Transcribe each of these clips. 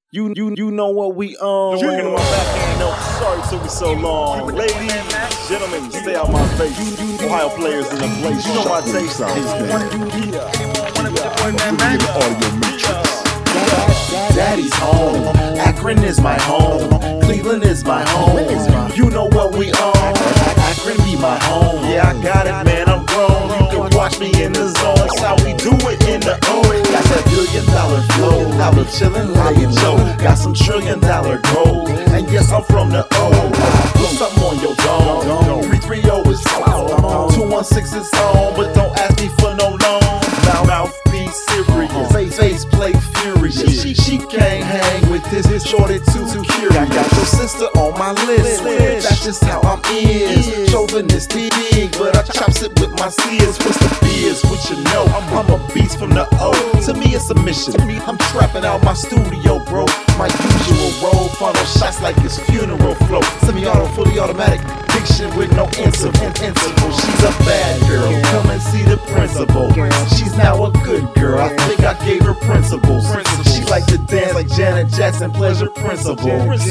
You know what we own. Working on my backhand note. Sorry it took me so long. Ladies, gentlemen, stay out my face. Ohio players in the place. You know my taste. Daddy's home. Akron is my home. Cleveland is my home. You know what we own. Akron be my home. Yeah, I got it, man. I'm grown. You can watch me in the zone. That's how we do it in the O. Got that $1 billion flow. I be chillin' like a Joe. Got some $1 trillion gold. And yes, I'm from the O. Put something on your dome. 330 is on. 216 is on. But don't ask me for no loan. Mouthpiece serious. Face play furious. She can't hang with this shorty too curious. I got your sister on my list. That's just how I'm is. Chauvinistic, but I chops it with my sears. What's the biz? What you know? I'm a beast from the O. To me, it's a mission. I'm trapping out my studio, bro. My usual role, funnel shots like it's funeral flow. Semi-auto, fully automatic diction with no interval. She's a bad girl. Come and see the principal. She's now a good girl. I think I gave her principles. She like to dance like Janet Jackson, pleasure principle.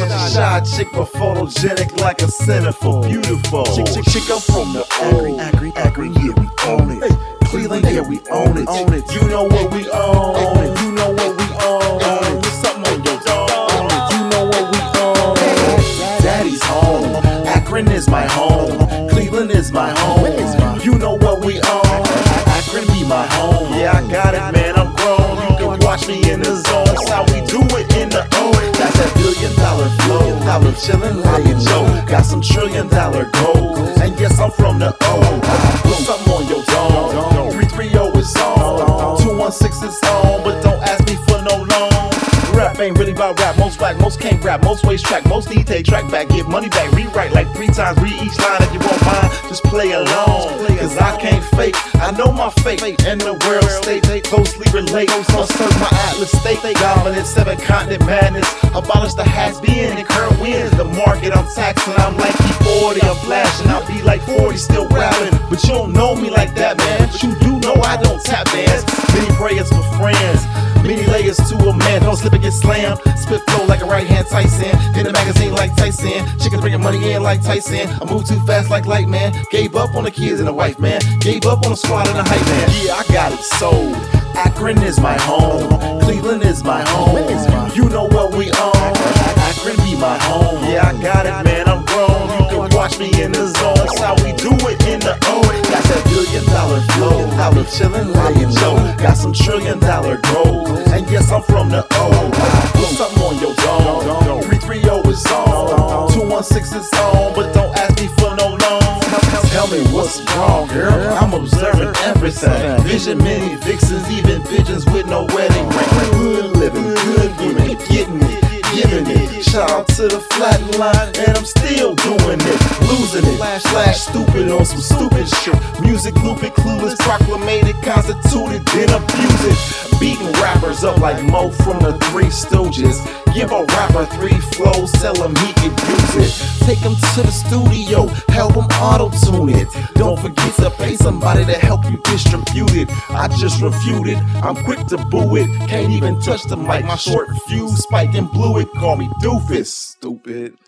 Shy chick but photogenic like a centerfold. Beautiful. Chick, I'm from the O. Akron, yeah, we own it. Cleveland, yeah, we own it. You know what we own. You know what we own. Put something on your dome. You know what we own. Daddy's home. Akron is my home. Cleveland is my home. You know what we own. Akron be my home. Yeah, I got it, man. I'm grown. You can watch me in the zone. That's how we do it in the O. Got that $1 billion flow. I be chillin' like a Joe. Got some $1 trillion gold. And yes, I'm from the O. Put something on your dome. 330 is on. 216 is on. But don't ask me for no loan. Rap ain't really about rap. Most black, most can't rap. Most ways track, most need take track back. Get money back, rewrite like 3 times. Read each line if you won't mind. Just play along. Cause I can't fake. I know my fate. And the world state they closely relate. Must serve my Atlas state. Dominant 7 continent madness. Abolish the has been and current wins. The market I'm taxing. I'm like E40. I'm flashing. I'll be like 40 still rapping. But you don't know me like that, man. But you do know I don't tap dance. Many prayers for friends. Many layers to a man, don't slip and get slammed. Spit flow like a right-hand Tyson. In the magazine like Tyson. Chickens bringing money in like Tyson. I move too fast like light man. Gave up on the kids and the wife man. Gave up on the squad and the hype man. Yeah, I got it sold. Akron is my home. Cleveland is my home. You know what we own. Akron be my home. Yeah, I got it, man. I'm grown. You can watch me in the zone. That's how we do it in the O. Got that $1 billion flow. I be chillin' like a Joe. Got some $1 trillion gold. And yes, I'm from the O. Put something on your dome. 330 is on. 216 is on. But don't ask me for no loan. Tell me what's wrong, girl. I'm observing everything. Vision many vixens, even pigeons with no wedding ring. Good living, good women, getting it, giving it. Shout out to the flat line, and I'm still doing it. Losing it, flash stupid on some stupid shit. Music looping, clueless, proclamated, constituted, then abuse it. Beating rappers up like Mo from the Three Stooges. Give a rapper 3 flows, tell him he can use it. Take him to the studio, help him auto-tune it. Don't forget to pay somebody to help you distribute it. I just refuted, I'm quick to boo it. Can't even touch the mic, my short fuse spiked and blew it. Call me doofus, stupid.